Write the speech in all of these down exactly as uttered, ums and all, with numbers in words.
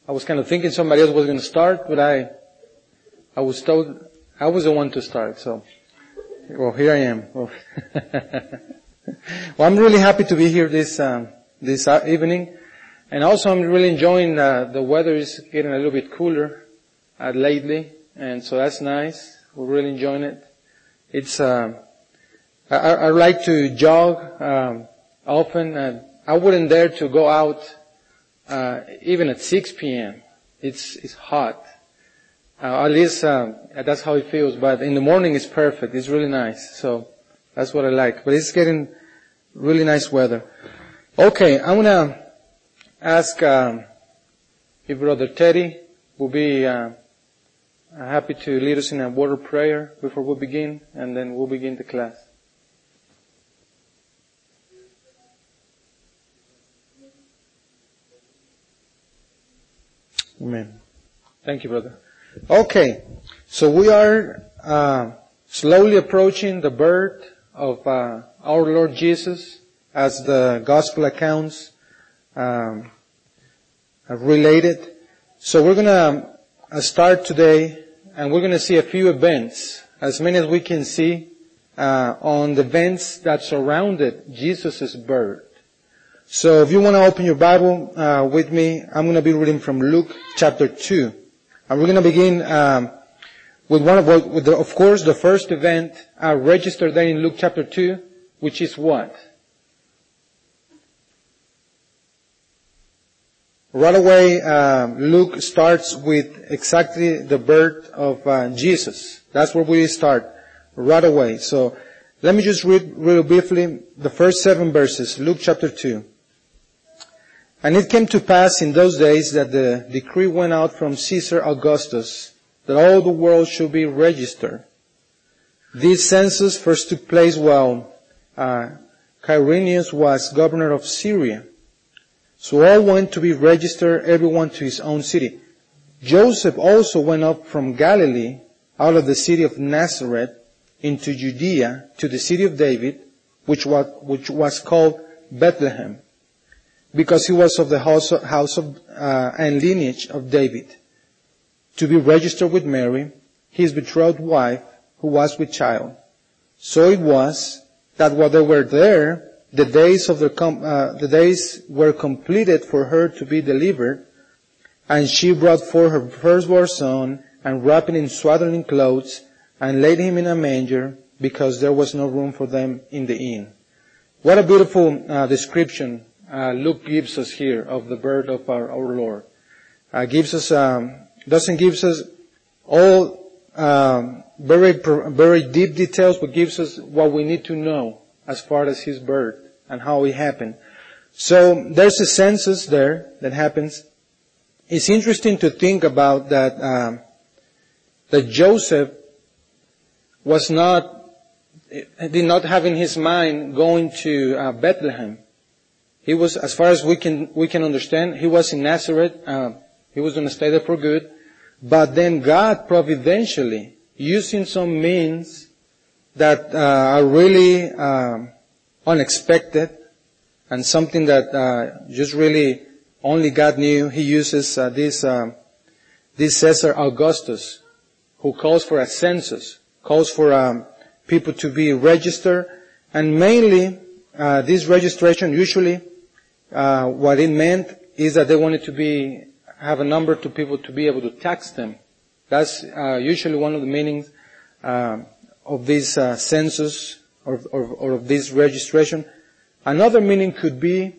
I was kind of thinking somebody else was going to start, but I, I was told I was the one to start. So, well, here I am. Well, well I'm really happy to be here this um, this evening, and also I'm really enjoying uh, the weather is getting a little bit cooler uh, lately, and so that's nice. We're really enjoying it. It's uh, I, I like to jog um, often, and I wouldn't dare to go out uh, even at six p.m. It's it's hot. Uh, at least um, that's how it feels. But in the morning, it's perfect. It's really nice. So that's what I like. But it's getting really nice weather. Okay, I'm gonna ask um, if Brother Teddy will be uh, happy to lead us in a word of prayer before we begin, and then we'll begin the class. Amen. Thank you, brother. Okay, so we are uh, slowly approaching the birth of uh, our Lord Jesus, as the gospel accounts um, have related. So we're going to uh, start today, and we're going to see a few events, as many as we can see, uh, on the events that surrounded Jesus' birth. So if you want to open your Bible uh, with me, I'm going to be reading from Luke chapter two. And we're going to begin um, with one of, with the, of course, the first event uh, registered there in Luke chapter two, which is what? Right away, uh, Luke starts with exactly the birth of uh, Jesus. That's where we start, right away. So let me just read real briefly the first seven verses, Luke chapter two. And it came to pass in those days that the decree went out from Caesar Augustus that all the world should be registered. This census first took place while uh, Quirinius was governor of Syria. So all went to be registered, everyone to his own city. Joseph also went up from Galilee, out of the city of Nazareth, into Judea, to the city of David, which was, which was called Bethlehem, because he was of the house of, house of uh, and lineage of David, to be registered with Mary, his betrothed wife, who was with child. So it was that while they were there, the days of the com- uh, the days were completed for her to be delivered, and she brought forth her firstborn son, and wrapped him in swaddling clothes, and laid him in a manger, because there was no room for them in the inn. What a beautiful uh, description Uh, Luke gives us here of the birth of our, our Lord. Uh, gives us, um, doesn't gives us all, um, very, very deep details, but gives us what we need to know as far as His birth and how it happened. So there's a census there that happens. It's interesting to think about that, um, that Joseph was not, did not have in his mind going to uh, Bethlehem. He was, as far as we can, we can understand, he was in Nazareth. Uh, he was going to stay there for good. But then God providentially, using some means that uh, are really um, unexpected and something that uh, just really only God knew, He uses uh, this uh, this Caesar Augustus, who calls for a census, calls for um, people to be registered, and mainly uh, this registration usually. Uh, what it meant is that they wanted to be, have a number to people to be able to tax them. That's, uh, usually one of the meanings, uh, of this, uh, census or, or, or of this registration. Another meaning could be,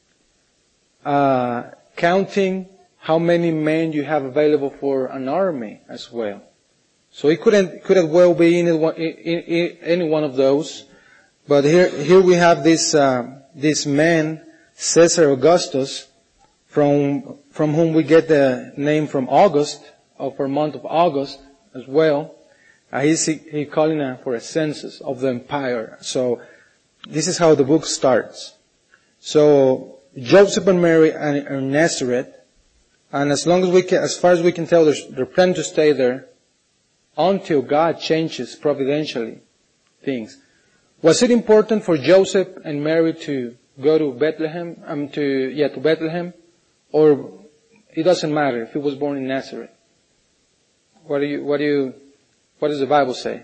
uh, counting how many men you have available for an army as well. So it couldn't, could have well be any one, in, in, any one of those. But here, here we have this, uh, this man, Caesar Augustus, from from whom we get the name from August, of our month of August as well. Uh, he's he, he calling uh, for a census of the empire. So this is how the book starts. So Joseph and Mary are in Nazareth, and as long as we can, as far as we can tell, they're, they're planning to stay there until God changes providentially things. Was it important for Joseph and Mary to go to Bethlehem, um, to, yeah, to Bethlehem? Or it doesn't matter if he was born in Nazareth. What do you, what do you, what does the Bible say?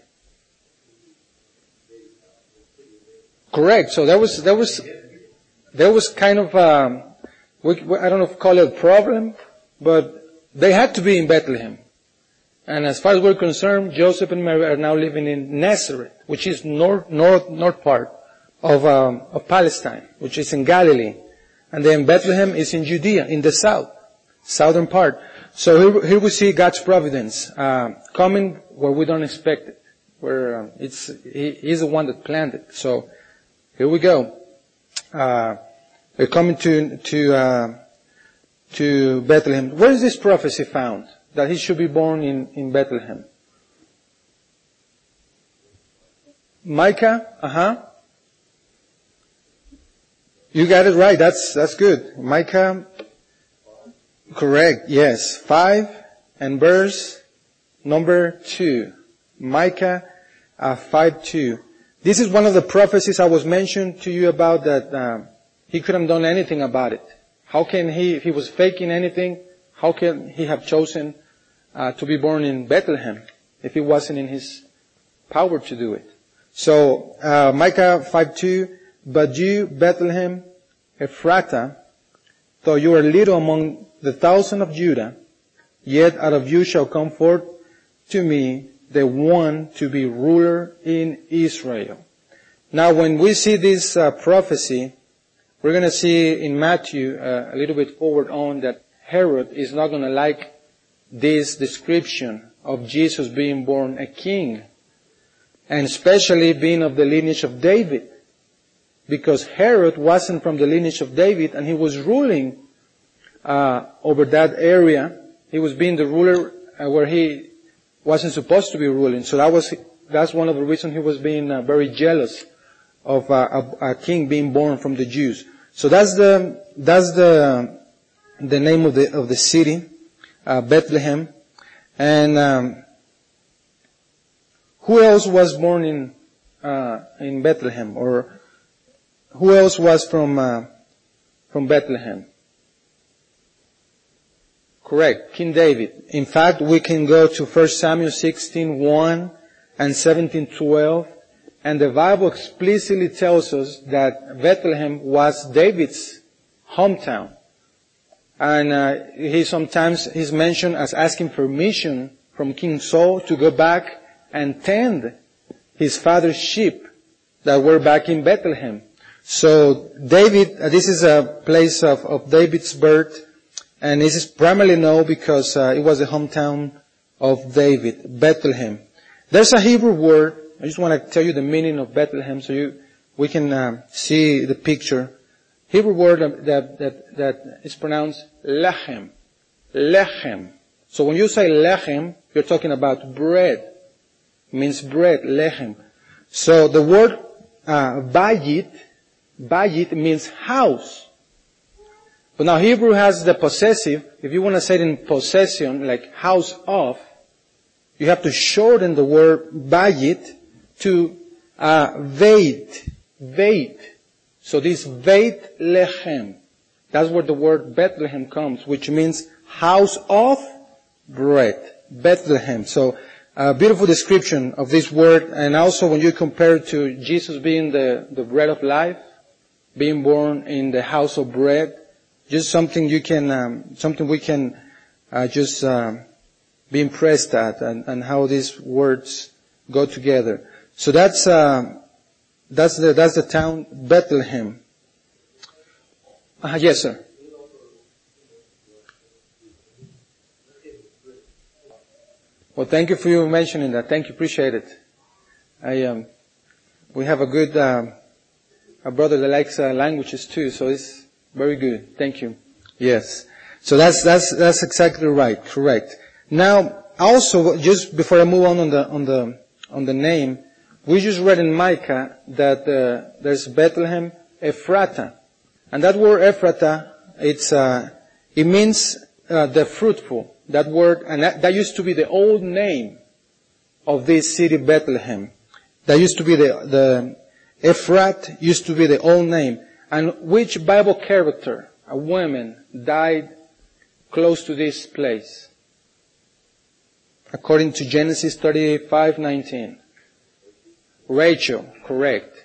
Correct. So there was, there was, there was kind of, um, we, I don't know if we call it a problem, but they had to be in Bethlehem. And as far as we're concerned, Joseph and Mary are now living in Nazareth, which is north, north, north part of, um, of Palestine, which is in Galilee. And then Bethlehem is in Judea, in the south, southern part. So here, here we see God's providence, uh, coming where we don't expect it, where um, it's, he, He's the one that planned it. So here we go. Uh, we're coming to, to, uh, to Bethlehem. Where is this prophecy found? That he should be born in, in Bethlehem. Micah, uh-huh. You got it right. That's, that's good. Micah, correct. Yes. Five and verse number two. Micah, uh, five, two. This is one of the prophecies I was mentioned to you about that, um, he couldn't have done anything about it. How can he, if he was faking anything, how can he have chosen Uh, to be born in Bethlehem if it wasn't in his power to do it? So, uh, Micah five two, but you, Bethlehem, Ephratah, though you are little among the thousand of Judah, yet out of you shall come forth to me the one to be ruler in Israel. Now, when we see this uh, prophecy, we're going to see in Matthew uh, a little bit forward on that Herod is not going to like this description of Jesus being born a king, and especially being of the lineage of David, because Herod wasn't from the lineage of David, and he was ruling uh, over that area. He was being the ruler uh, where he wasn't supposed to be ruling. So that was that's one of the reasons he was being uh, very jealous of uh, a, a king being born from the Jews. So that's the that's the the name of the of the city. Uh, Bethlehem. And um, who else was born in uh, in Bethlehem, or who else was from uh, from Bethlehem? Correct, King David. In fact, we can go to First Samuel sixteen one and seventeen twelve, and the Bible explicitly tells us that Bethlehem was David's hometown. And uh, he sometimes is mentioned as asking permission from King Saul to go back and tend his father's sheep that were back in Bethlehem. So David, uh, this is a place of, of David's birth, and this is primarily known because uh, it was the hometown of David, Bethlehem. There's a Hebrew word. I just want to tell you the meaning of Bethlehem so you we can um, see the picture. Hebrew word that, that, that is pronounced lechem. Lechem. So when you say lechem, you're talking about bread. It means bread, lechem. So the word, uh, bayit, bayit means house. But now Hebrew has the possessive. If you want to say it in possession, like house of, you have to shorten the word bayit to, uh, veit. Veit. So this Beit Lechem, that's where the word Bethlehem comes, which means house of bread. Bethlehem. So a beautiful description of this word, and also when you compare it to Jesus being the, the bread of life, being born in the house of bread, just something you can, um, something we can uh, just um, be impressed at, and, and how these words go together. So that's. Uh, That's the, that's the town, Bethlehem. Uh, yes, sir. Well, thank you for you mentioning that. Thank you. Appreciate it. I, um, we have a good, um, a brother that likes uh, languages too, so it's very good. Thank you. Yes. So that's, that's, that's exactly right. Correct. Now, also, just before I move on on the, on the, on the name, we just read in Micah that uh, there's Bethlehem, Ephratah. And that word Ephratah, it's, uh, it means uh, the fruitful. That word, and that, that used to be the old name of this city, Bethlehem. That used to be the, the, Ephrat used to be the old name. And which Bible character, a woman, died close to this place? According to Genesis thirty-five nineteen. Rachel, correct.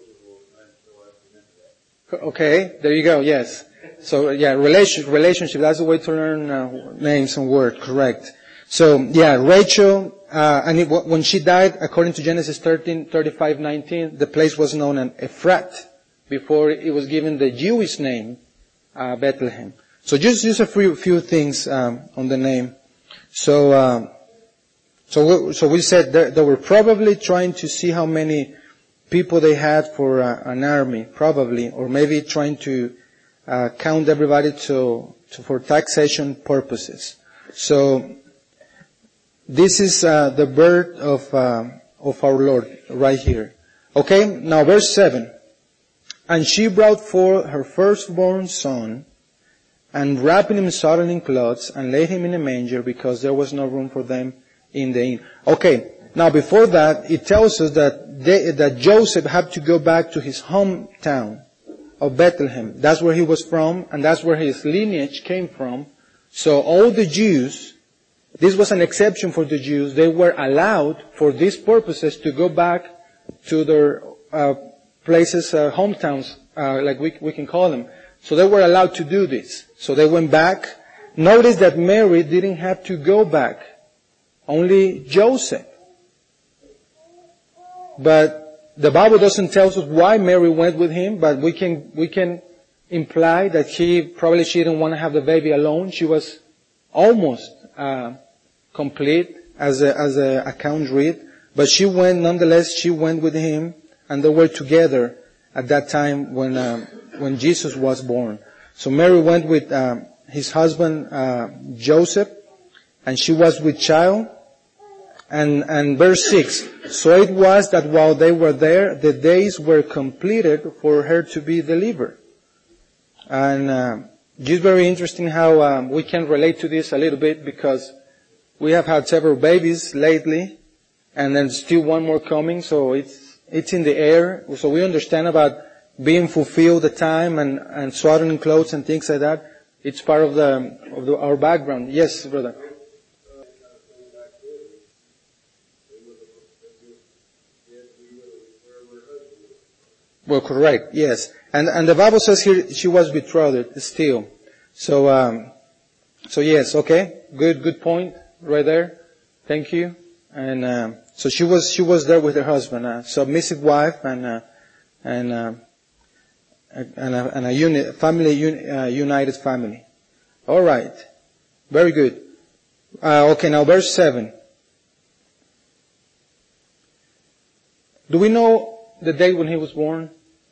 Okay, there you go, yes. So, yeah, relation, relationship, that's the way to learn uh, names and words, correct. So, yeah, Rachel, uh, and it, when she died, according to Genesis thirteen thirty-five nineteen, the place was known as Ephrat, before it was given the Jewish name, uh, Bethlehem. So just, just a few, few things, um, on the name. So, um, so, we, so we said that they were probably trying to see how many people they had for uh, an army, probably, or maybe trying to uh, count everybody to, to for taxation purposes. So this is uh, the birth of uh, of our Lord right here. Okay, now verse seven. And she brought forth her firstborn son, and wrapped him in swaddling clothes, and laid him in a manger, because there was no room for them in the inn. Okay, now before that, it tells us that they, that Joseph had to go back to his hometown of Bethlehem. That's where he was from, and that's where his lineage came from. So all the Jews, this was an exception for the Jews, they were allowed for these purposes to go back to their uh, places, uh, hometowns, uh, like we, we can call them. So they were allowed to do this. So they went back. Notice that Mary didn't have to go back. Only Joseph. But the Bible doesn't tell us why Mary went with him, but we can, we can imply that she, probably she didn't want to have the baby alone. She was almost, uh, complete as a, as a account read. But she went, nonetheless, she went with him, and they were together at that time when, um, when Jesus was born. So Mary went with, um, his husband, uh, Joseph, and she was with child. And, and verse six, so it was that while they were there, the days were completed for her to be delivered. And, uh, just very interesting how, um, we can relate to this a little bit, because we have had several babies lately, and then still one more coming, so it's, it's in the air. So we understand about being fulfilled the time and, and swaddling clothes and things like that. It's part of the, of the, our background. Yes, brother. Well, correct, yes. And, and the Bible says here she was betrothed still. So, um, so yes, okay. Good, good point right there. Thank you. And, um, so she was, she was there with her husband, a submissive wife and, uh, and, uh, and a, and a uni, family, uni, uh, united family. Alright. Very good. Uh, okay, now verse seven. Do we know the date when he was born?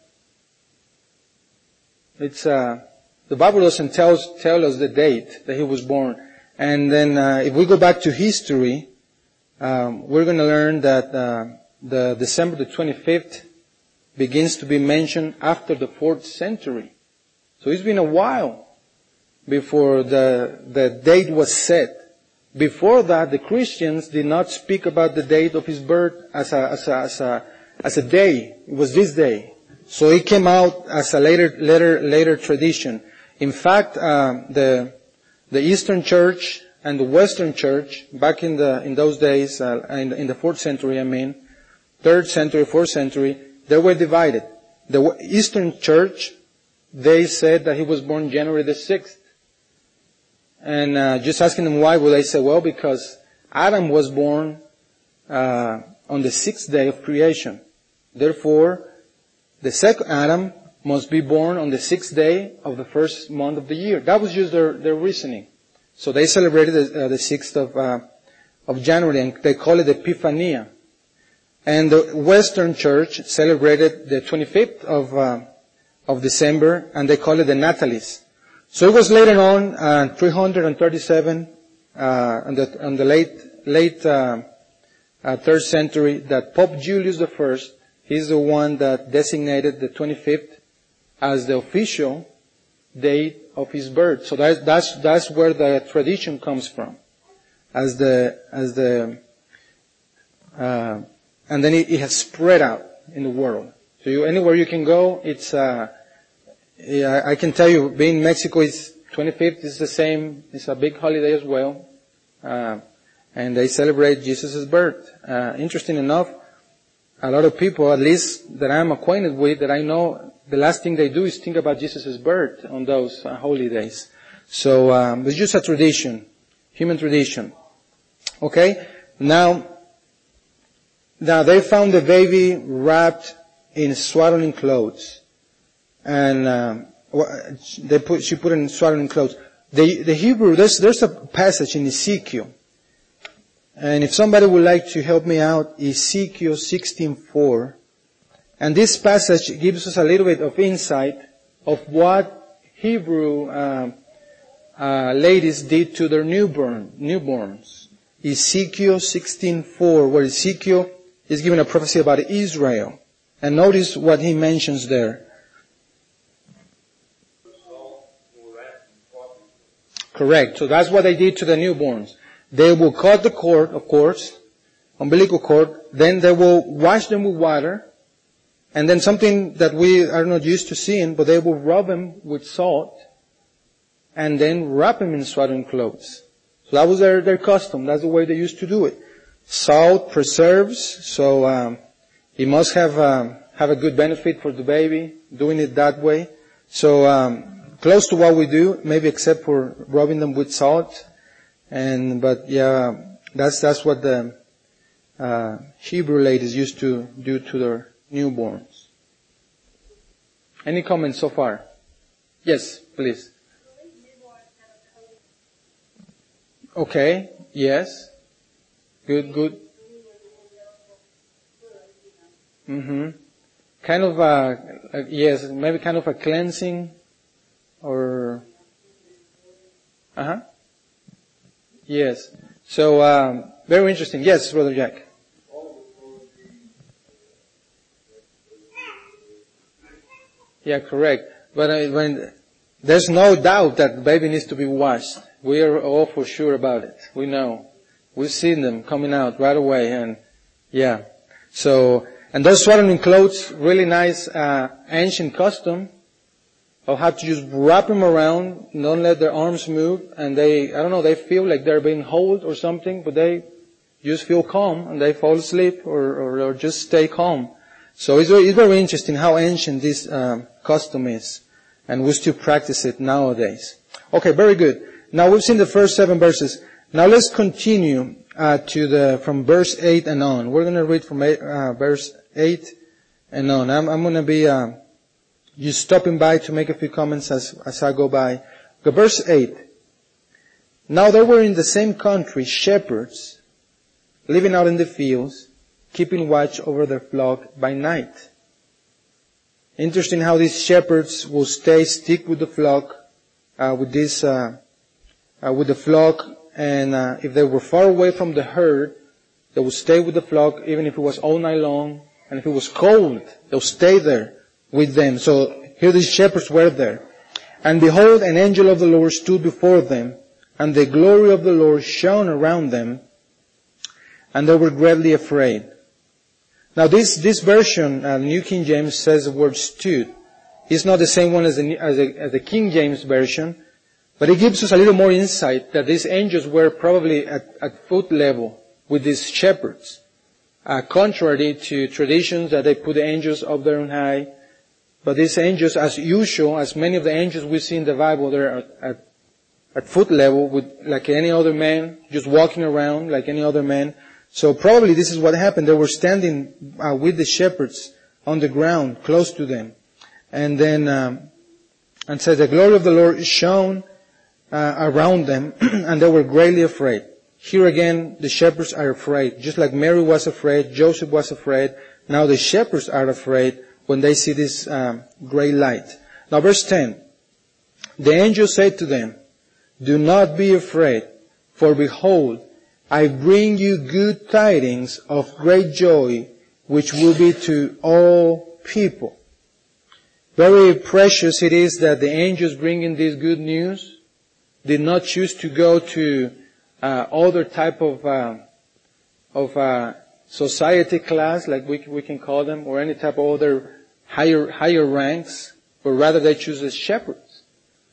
It's, uh, the Bible doesn't tell us, tell us the date that he was born. And then, uh, if we go back to history, um, we're going to learn that, uh, the December the twenty-fifth begins to be mentioned after the fourth century. So it's been a while before the, the date was set. Before that, the Christians did not speak about the date of his birth as a, as a, as a, as a day. It was this day. So it came out as a later, later, later tradition. In fact, uh, the, the Eastern Church and the Western Church, back in the, in those days, uh, in, in the fourth century, I mean, third century, fourth century, they were divided. The Eastern Church, they said that he was born January the sixth. And, uh, just asking them why, well, they said, well, because Adam was born, uh, on the sixth day of creation. Therefore, the second Adam must be born on the sixth day of the first month of the year. That was just their, their reasoning. So they celebrated the, uh, the sixth of, uh, of January, and they call it Epiphania. And the Western Church celebrated the twenty-fifth of, uh, of December, and they call it the Natalis. So it was later on, uh, three hundred thirty-seven, uh, on the, on the late, late, uh, uh, third century, that Pope Julius the First, he's the one that designated the twenty-fifth as the official date of his birth. So that, that's, that's where the tradition comes from. As the, as the, uh, and then it, it has spread out in the world. So you, anywhere you can go, it's, uh, yeah, I can tell you, being in Mexico, it's, twenty-fifth is the same. It's a big holiday as well. Uh, and they celebrate Jesus' birth. Uh, interesting enough, a lot of people, at least that I'm acquainted with, that I know, the last thing they do is think about Jesus' birth on those uh, holy days. So um, it's just a tradition, human tradition. Okay? Now, now they found the baby wrapped in swaddling clothes. And um, they put, she put it in swaddling clothes. The, the Hebrew, there's, there's a passage in Ezekiel. And if somebody would like to help me out, Ezekiel sixteen four. And this passage gives us a little bit of insight of what Hebrew um, uh, ladies did to their newborn newborns. Ezekiel sixteen four, where Ezekiel is giving a prophecy about Israel. And notice what he mentions there. Correct. So that's what they did to the newborns. They will cut the cord, of course, umbilical cord. Then they will wash them with water. And then something that we are not used to seeing, but they will rub them with salt. And then wrap them in swaddling clothes. So that was their, their custom. That's the way they used to do it. Salt preserves, so um, it must have um, have a good benefit for the baby, doing it that way. So um, close to what we do, maybe except for rubbing them with salt. And but yeah, that's that's what the uh, Hebrew ladies used to do to their newborns. Any comments so far? Yes, please. Okay. Yes. Good. Good. Mhm. Kind of a, a yes, maybe kind of a cleansing, or uh huh. Yes. So, um, very interesting. Yes, Brother Jack. Yeah, correct. But uh, when there's no doubt that the baby needs to be washed. We are all for sure about it. We know. We've seen them coming out right away, and yeah. So, and those swaddling clothes, really nice uh, ancient custom. I'll have to just wrap them around, don't let their arms move, and they, I don't know, they feel like they're being held or something, but they just feel calm, and they fall asleep or, or, or just stay calm. So it's very, it's very interesting how ancient this um, custom is, and we still practice it nowadays. Okay, very good. Now we've seen the first seven verses. Now let's continue uh, to the from verse eight and on. We're going to read from eight, uh, verse eight and on. I'm, I'm going to be Uh, Just stopping by to make a few comments as, as I go by. Okay, verse eight. Now there were in the same country shepherds living out in the fields, keeping watch over their flock by night. Interesting how these shepherds will stay, stick with the flock, uh, with this, uh, uh, with the flock, and uh, if they were far away from the herd, they would stay with the flock even if it was all night long, and if it was cold, they'll stay there with them. So here these shepherds were there. And behold, an angel of the Lord stood before them, and the glory of the Lord shone around them, and they were greatly afraid. Now this, this version, uh, New King James, says the word stood. It's not the same one as the, as the, as the King James version, but it gives us a little more insight that these angels were probably at, at foot level with these shepherds. Uh, contrary to traditions that they put the angels up there on high. But these angels, as usual, as many of the angels we see in the Bible, they're at, at, at foot level with like any other man, just walking around like any other man. So probably this is what happened. They were standing uh, with the shepherds on the ground, close to them. And then, um, and said, the glory of the Lord shone uh, around them, and they were greatly afraid. Here again, the shepherds are afraid. Just like Mary was afraid, Joseph was afraid. Now the shepherds are afraid when they see this um, great light. Now verse ten. The angel said to them, do not be afraid, for behold, I bring you good tidings of great joy, which will be to all people. Very precious it is that the angels bringing this good news did not choose to go to uh, other type of uh, of uh, society class, like we we can call them, or any type of other higher higher ranks, but rather they choose as shepherds.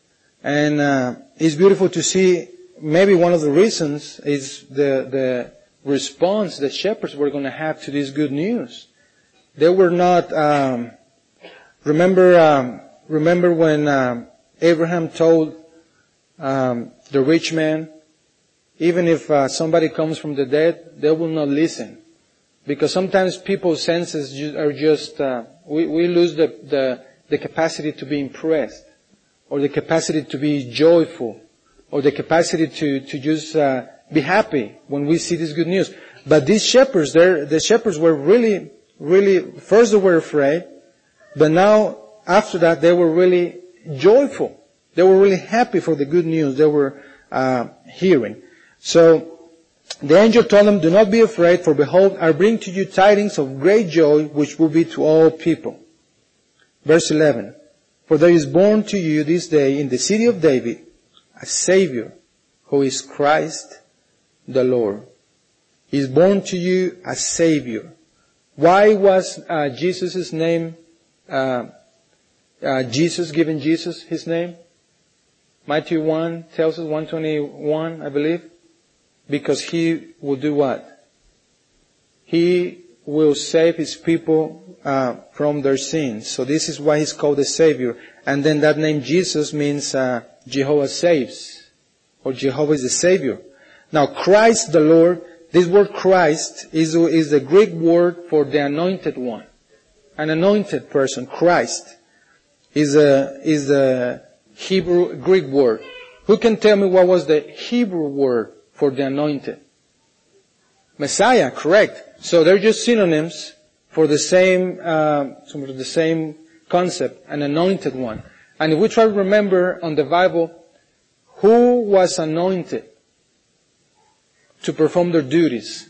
And uh, it's beautiful to see. Maybe one of the reasons is the the response the shepherds were going to have to this good news. They were not. Um, remember, um, remember when um, Abraham told um, the rich man, even if uh, somebody comes from the dead, they will not listen, because sometimes people's senses are just uh, we we lose the the the capacity to be impressed, or the capacity to be joyful, or the capacity to to just uh, be happy when we see this good news. But these shepherds, the shepherds were really, really, first they were afraid, but now after that they were really joyful. They were really happy for the good news they were uh, hearing. So the angel told them, "Do not be afraid, for behold, I bring to you tidings of great joy, which will be to all people." Verse eleven, "For there is born to you this day in the city of David a Savior, who is Christ the Lord." He is born to you a Savior. Why was uh, Jesus' name, uh, uh, Jesus, given Jesus his name? Matthew one tells us, one twenty-one, I believe. Because he will do what? He will save his people uh, from their sins. So this is why he's called the Savior. And then that name Jesus means uh, Jehovah saves, or Jehovah is the Savior. Now Christ the Lord, this word Christ is, is the Greek word for the anointed one. An anointed person, Christ, is a, is a Hebrew, Greek word. Who can tell me what was the Hebrew word for the anointed? Messiah, correct. So they're just synonyms for the same, uh, sort of the same concept, an anointed one. And if we try to remember on the Bible, who was anointed to perform their duties?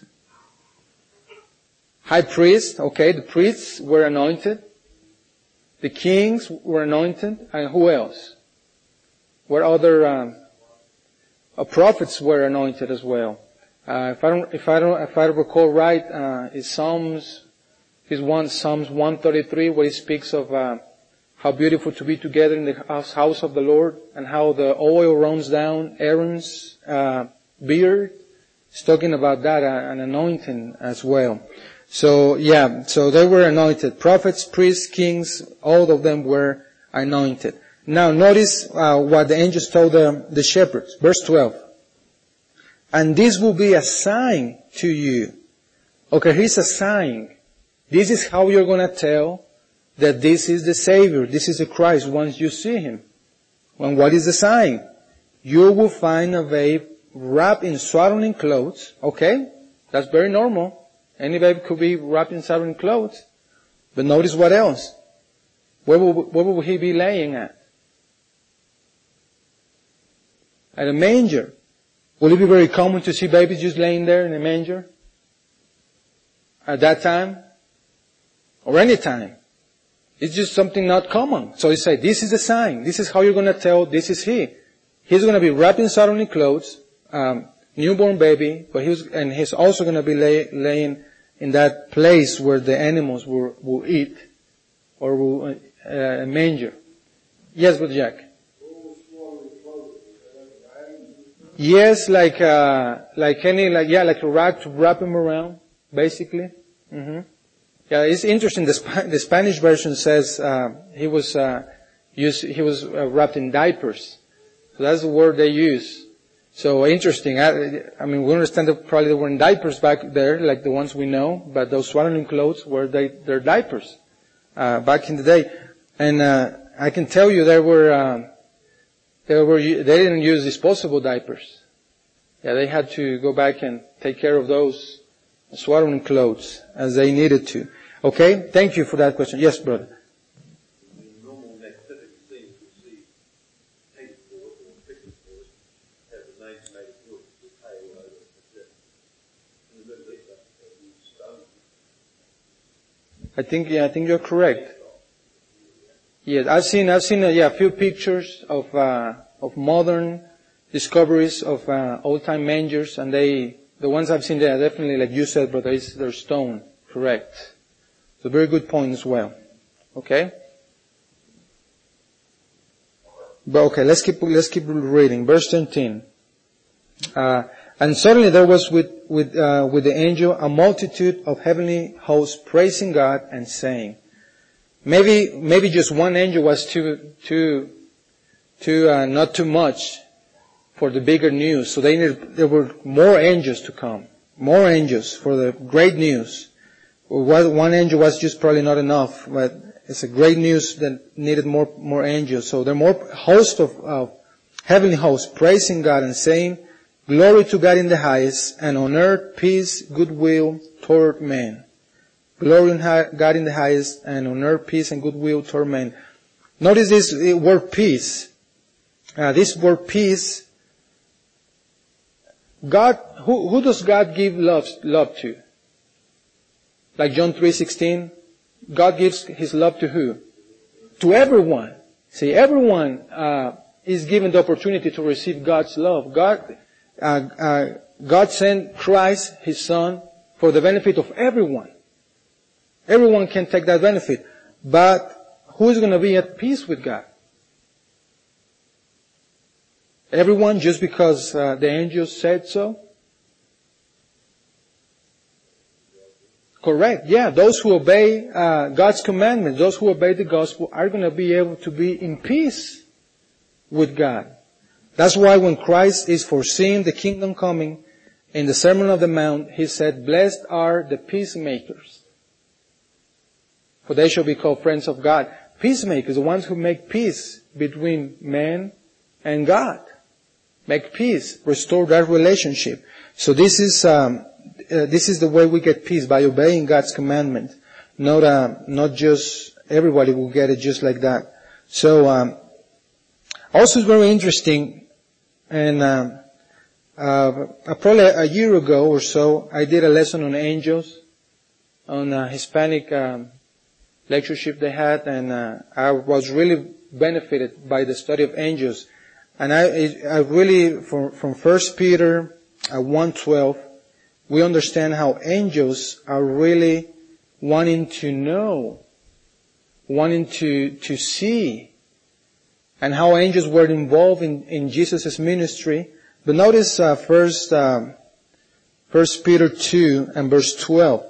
High priest, okay, the priests were anointed. The kings were anointed. And who else? What other, um, uh, prophets were anointed as well. Uh, if I don't, if I don't, if I recall right, uh, is Psalms, is one, Psalms one thirty-three, where he speaks of, uh, how beautiful to be together in the house, house of the Lord, and how the oil runs down Aaron's, uh, beard. He's talking about that, uh, an anointing as well. So, yeah, so they were anointed. Prophets, priests, kings, all of them were anointed. Now, notice uh, what the angels told the, the shepherds. Verse twelve. "And this will be a sign to you." Okay, here's a sign. This is how you're going to tell that this is the Savior, this is the Christ once you see Him. And what is the sign? You will find a babe wrapped in swaddling clothes. Okay, that's very normal. Any babe could be wrapped in swaddling clothes. But notice what else. Where will, where will he be laying at? At a manger. Will it be very common to see babies just laying there in a manger? At that time? Or any time? It's just something not common. So he said, this is the sign. This is how you're going to tell this is He. He's going to be wrapped in swaddling clothes, um, newborn baby, but he was, and he's also going to be lay, laying in that place where the animals will, will eat, or will, uh, a manger. Yes, Brother Jack. Yes, like, uh, like any, like, yeah, like a rag to wrap him around, basically. Mm-hmm. Yeah, it's interesting. The, Sp- the Spanish version says, uh, he was, uh, used, he was uh, wrapped in diapers. So that's the word they use. So interesting. I, I mean, we understand that probably they were in diapers back there, like the ones we know, but those swaddling clothes were they, their diapers, uh, back in the day. And, uh, I can tell you there were, um, They were, they didn't use disposable diapers. Yeah, they had to go back and take care of those swaddling clothes as they needed to. Okay? Thank you for that question. Yes, brother. Normal activity seems to see paper or picture boards have the names made of wood with hay over it. In the Middle East, they use stone. I think, yeah, I think you're correct. Yes, I've seen, I've seen, uh, yeah, a few pictures of, uh, of modern discoveries of, uh, old-time mangers, and they, the ones I've seen there are definitely, like you said, brother, is they're stone. Correct. It's a very good point as well. Okay? But okay, let's keep, let's keep reading. Verse thirteen. Uh, and suddenly there was with, with, uh, with the angel a multitude of heavenly hosts praising God and saying, maybe, maybe just one angel was too, too, too, uh, not too much for the bigger news. So they needed, there were more angels to come. More angels for the great news. One angel was just probably not enough, but it's a great news that needed more, more angels. So there are more hosts of, of heavenly hosts praising God and saying, glory to God in the highest, and on earth peace, goodwill toward men. Glory to God in the highest, and on earth peace and goodwill toward men. Notice this word peace. Uh, this word peace, God, who, who does God give love, love to? Like John three sixteen, God gives His love to who? To everyone. See, everyone uh, is given the opportunity to receive God's love. God, uh, uh, God sent Christ, His Son, for the benefit of everyone. Everyone can take that benefit. But who is going to be at peace with God? Everyone, just because uh, the angels said so? Correct. Yeah, those who obey uh, God's commandments, those who obey the gospel are going to be able to be in peace with God. That's why when Christ is foreseeing the kingdom coming, in the Sermon on the Mount, He said, blessed are the peacemakers, for they shall be called friends of God. Peacemakers, the ones who make peace between man and God. Make peace, restore that relationship. So this is... Um, Uh, this is the way we get peace, by obeying God's commandment. Not, uh, not just everybody will get it just like that. So, um, also it's very interesting, and uh, uh, probably a year ago or so, I did a lesson on angels, on a Hispanic um, lectureship they had, and uh, I was really benefited by the study of angels. And I, I really, from, from First Peter uh, one twelve, we understand how angels are really wanting to know, wanting to, to see, and how angels were involved in, in Jesus' ministry. But notice uh, first, um, First Peter two and verse twelve.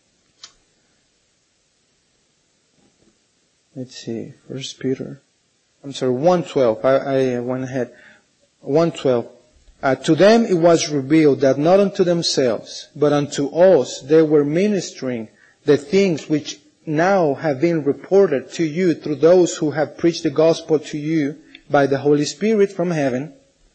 Let's see, First Peter, I'm sorry, one twelve. I, I went ahead. one twelve. Uh, to them it was revealed that not unto themselves, but unto us they were ministering the things which now have been reported to you through those who have preached the gospel to you by the Holy Spirit from heaven,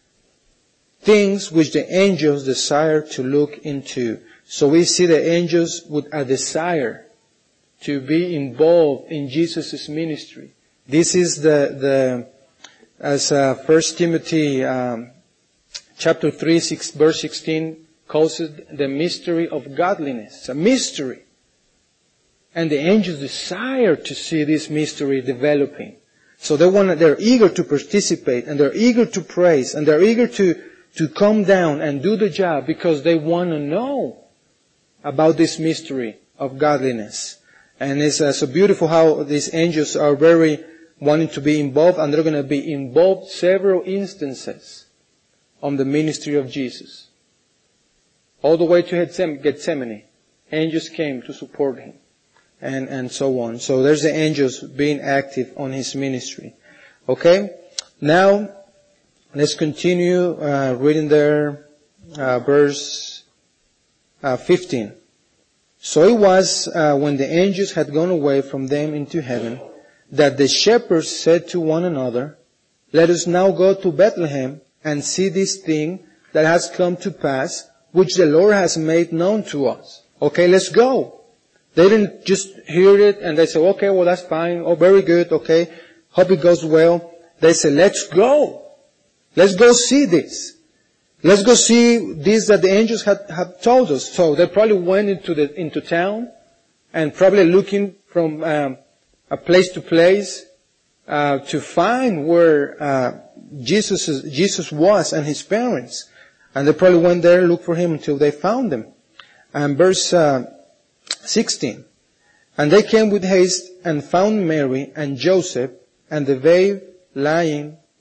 things which the angels desire to look into. So we see the angels with a desire to be involved in Jesus' ministry. This is the, the as uh, First Timothy um, Chapter three, six, verse sixteen calls it the mystery of godliness. It's a mystery. And the angels desire to see this mystery developing. So they want, they're eager to participate, and they're eager to praise, and they're eager to, to come down and do the job because they want to know about this mystery of godliness. And it's uh, so beautiful how these angels are very wanting to be involved, and they're going to be involved several instances on the ministry of Jesus. All the way to Gethsemane, angels came to support Him, and, and so on. So there's the angels being active on His ministry. Okay? Now, let's continue uh, reading there, uh, verse uh, fifteen. So it was uh, when the angels had gone away from them into heaven, that the shepherds said to one another, let us now go to Bethlehem, and see this thing that has come to pass, which the Lord has made known to us. Okay, let's go. They didn't just hear it and they said, okay, well that's fine. Oh, very good. Okay. Hope it goes well. They said, let's go. Let's go see this. Let's go see this that the angels had, had told us. So they probably went into the, into town and probably looking from, um, a place to place, uh, to find where, uh, Jesus, Jesus was and His parents. And they probably went there and looked for Him until they found Him. And verse uh, sixteen. And they came with haste and found Mary and Joseph and the babe lying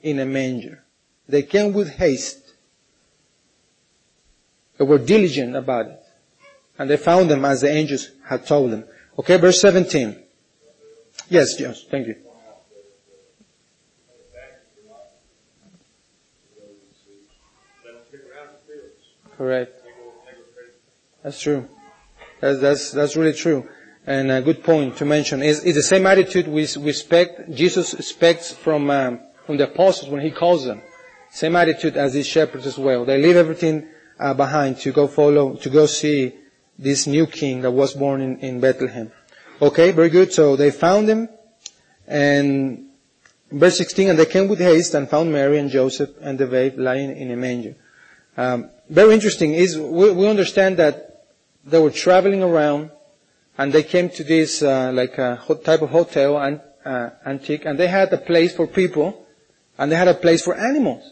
in a manger. They came with haste. They were diligent about it. And they found them as the angels had told them. Okay, verse seventeen. Yes, yes, thank you. Correct. That's true. That's, that's, that's really true. And a good point to mention is, is the same attitude we, we expect, Jesus expects from, um, from the apostles when He calls them. Same attitude as these shepherds as well. They leave everything uh, behind to go follow, to go see this new king that was born in, in Bethlehem. Okay, very good. So they found him, and verse sixteen, and they came with haste and found Mary and Joseph and the babe lying in a manger. Um, very interesting is we, we understand that they were traveling around, and they came to this uh, like a type of hotel and uh, antique, and they had a place for people, and they had a place for animals.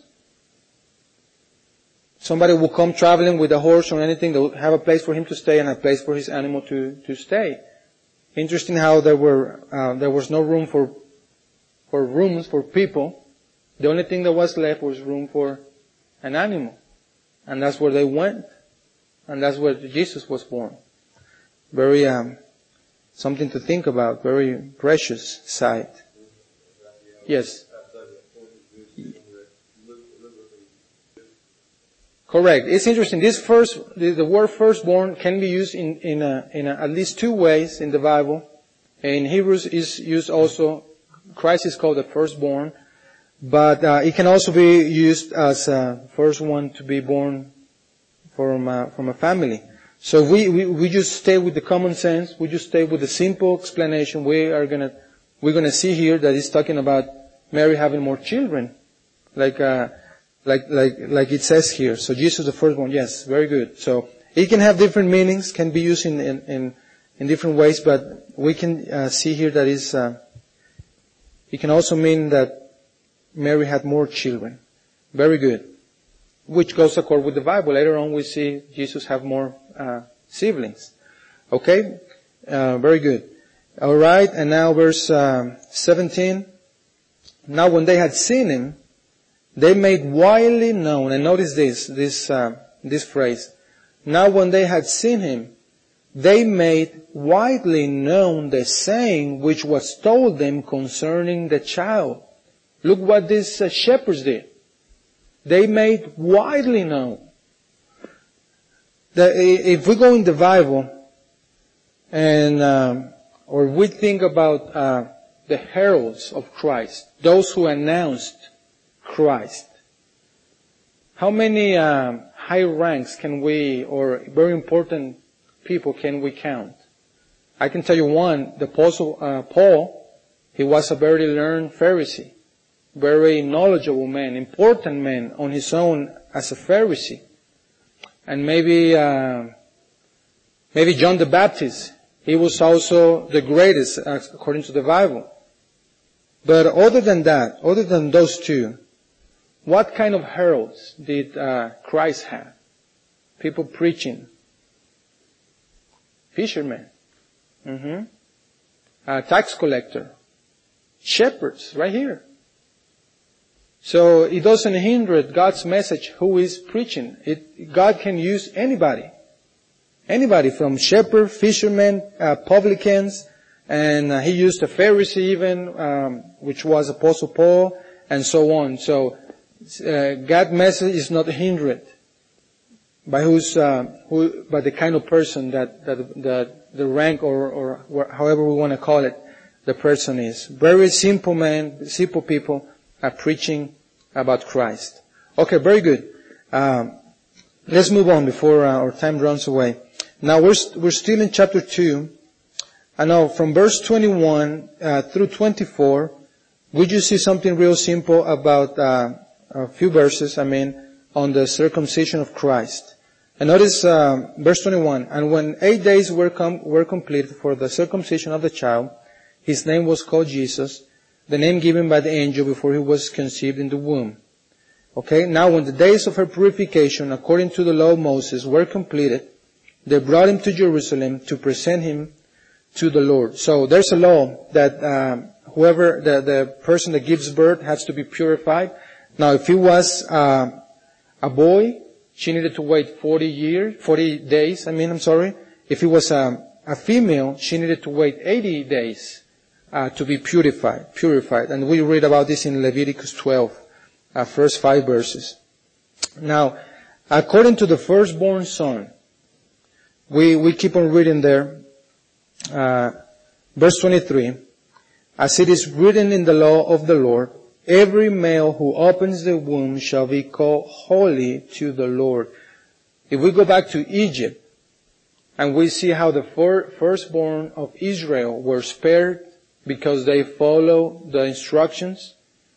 Somebody would come traveling with a horse or anything, they would have a place for him to stay and a place for his animal to, to stay. Interesting how there were, uh, there was no room for, for rooms for people. The only thing that was left was room for an animal. And that's where they went. And that's where Jesus was born. Very, um, something to think about. Very precious sight. Yes. Correct. It's interesting. This first, the, the word firstborn can be used in, in, a, in a, at least two ways in the Bible. In Hebrews is used also, Christ is called the firstborn. But uh, it can also be used as a first one to be born from a, from a family. So we, we, we just stay with the common sense. We just stay with the simple explanation. We are gonna, we're gonna see here that it's talking about Mary having more children. Like, uh, Like, like, like it says here. So Jesus the first one, yes, very good. So it can have different meanings, can be used in, in, in, in different ways, but we can uh, see here that is, uh, it can also mean that Mary had more children. Very good. Which goes accord with the Bible. Later on we see Jesus have more, uh, siblings. Okay? Uh, very good. Alright, and now verse, um, seventeen. Now when they had seen him, they made widely known, and notice this, this, uh, this phrase. Now when they had seen him, they made widely known the saying which was told them concerning the child. Look what these uh, shepherds did. They made widely known. The, if we go in the Bible, and, um, or we think about, uh, the heralds of Christ, those who announced Christ. How many um, high ranks can we, or very important people can we count? I can tell you one, the Apostle uh, Paul, he was a very learned Pharisee, very knowledgeable man, important man on his own as a Pharisee. And maybe, uh, maybe John the Baptist, he was also the greatest according to the Bible. But other than that, other than those two, what kind of heralds did uh, Christ have? People preaching. Fishermen. Mm-hmm. Uh, tax collector. Shepherds, right here. So it doesn't hinder God's message who is preaching. It, God can use anybody. Anybody from shepherd, fishermen, uh, publicans, and uh, he used a Pharisee even, um, which was Apostle Paul, and so on. So Uh, God's message is not hindered by who's, uh, who, by the kind of person that, that, that the rank or, or however we want to call it, the person is. Very simple man, simple people are preaching about Christ. Okay, very good. Um, let's move on before uh, our time runs away. Now we're, st- we're still in chapter two. I know from verse twenty-one, uh, through twenty-four, we just see something real simple about, uh, a few verses, I mean, on the circumcision of Christ. And notice uh, verse twenty-one. And when eight days were com- were completed for the circumcision of the child, his name was called Jesus, the name given by the angel before he was conceived in the womb. Okay, now when the days of her purification, according to the law of Moses, were completed, they brought him to Jerusalem to present him to the Lord. So there's a law that uh, whoever, the, the person that gives birth has to be purified. Now, if it was uh, a boy, she needed to wait forty years, forty days, I mean, I'm sorry. If it was a, a female, she needed to wait eighty days uh, to be purified, purified. And we read about this in Leviticus twelve, uh, first five verses. Now, according to the firstborn son, we, we keep on reading there, uh, verse twenty-three, as it is written in the law of the Lord, every male who opens the womb shall be called holy to the Lord. If we go back to Egypt, and we see how the fir- firstborn of Israel were spared because they follow the instructions,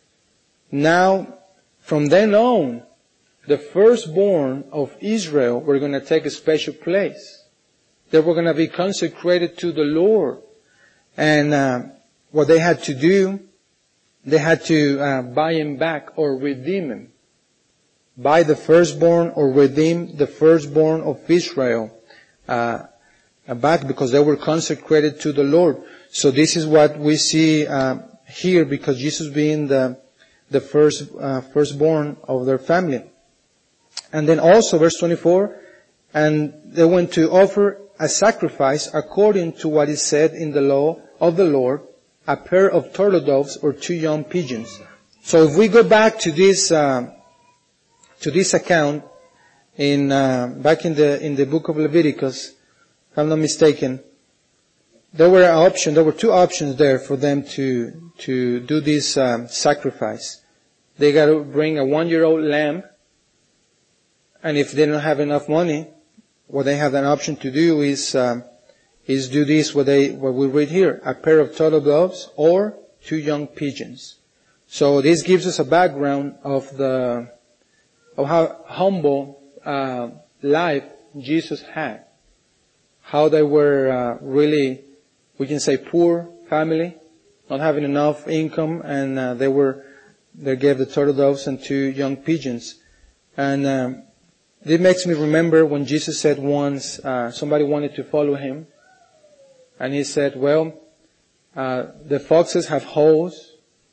now, from then on, the firstborn of Israel were going to take a special place. They were going to be consecrated to the Lord. And uh, what they had to do, they had to uh, buy him back or redeem him. Buy the firstborn or redeem the firstborn of Israel uh, back, because they were consecrated to the Lord. So this is what we see uh, here, because Jesus being the the first uh, firstborn of their family. And then also verse twenty-four, and they went to offer a sacrifice according to what is said in the law of the Lord, a pair of turtle doves or two young pigeons. So if we go back to this uh, to this account in uh, back in the in the book of Leviticus, if I'm not mistaken, there were an option. There were two options there for them to to do this um, sacrifice. They got to bring a one-year-old lamb, and if they don't have enough money, what they have an option to do is um, is do this. What they what we read here: a pair of turtle doves or two young pigeons. So this gives us a background of the of how humble uh, life Jesus had. How they were uh, really, we can say, poor family, not having enough income, and uh, they were, they gave the turtle doves and two young pigeons. And um, it makes me remember when Jesus said once, uh, somebody wanted to follow him, and he said, well, uh, the foxes have holes,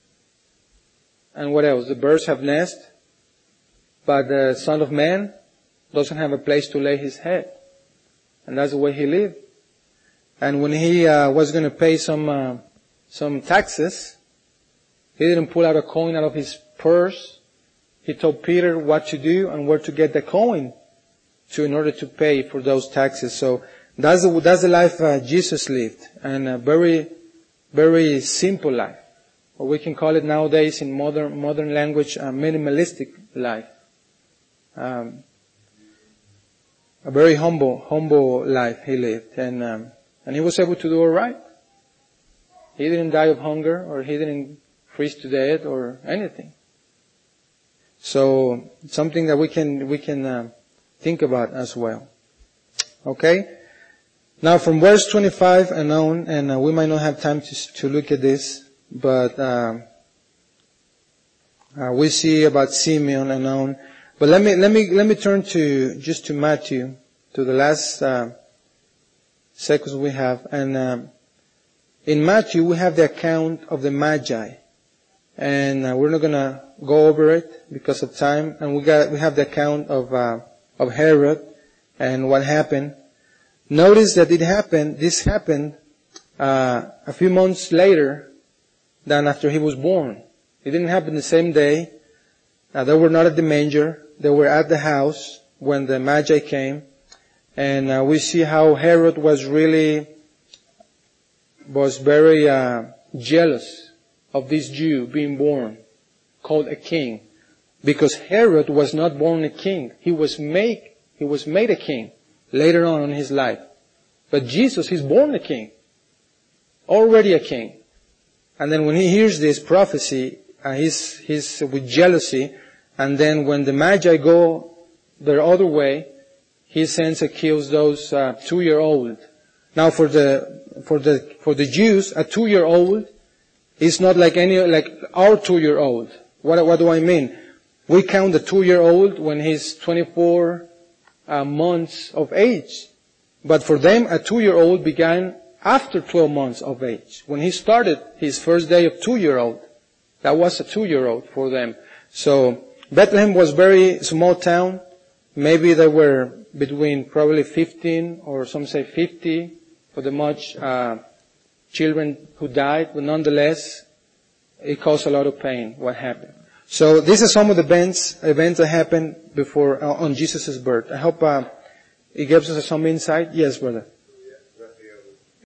and what else? The birds have nests, but the Son of Man doesn't have a place to lay his head. And that's the way he lived. And when he uh, was going to pay some uh, some taxes, he didn't pull out a coin out of his purse. He told Peter what to do and where to get the coin to in order to pay for those taxes. So that's the, that's the life uh, Jesus lived, and a very very simple life, or we can call it nowadays in modern modern language a minimalistic life. Um, A very humble, humble life he lived, and um, and he was able to do all right. He didn't die of hunger, or he didn't freeze to death, or anything. So something that we can we can uh, think about as well. Okay. Now from verse twenty-five and on, and uh, we might not have time to to look at this, but uh, uh, we see about Simeon and on. But let me, let me, let me turn to, just to Matthew, to the last, uh, seconds we have. And, um, in Matthew we have the account of the Magi. And, uh, we're not gonna go over it because of time. And we got, we have the account of, uh, of Herod and what happened. Notice that it happened, this happened, uh, a few months later than after he was born. It didn't happen the same day. Uh, they were not at the manger. They were at the house when the Magi came. And uh, we see how Herod was really, was very uh, jealous of this Jew being born, called a king. Because Herod was not born a king. He was made, he was made a king later on in his life. But Jesus, he's born a king. Already a king. And then when he hears this prophecy, uh, he's, he's with jealousy. And then when the Magi go their other way, he sends and kills those uh, two-year-old. Now for the for the for the Jews, a two-year-old is not like any like our two-year-old. What what do I mean? We count the two-year-old when he's twenty-four uh, months of age, but for them, a two-year-old began after twelve months of age. When he started his first day of two-year-old, that was a two-year-old for them. So Bethlehem was very small town. Maybe there were between probably fifteen or some say fifty for the much uh, children who died, but nonetheless, it caused a lot of pain what happened. So these are some of the events events that happened before uh, on Jesus' birth. I hope uh, it gives us some insight. Yes, brother.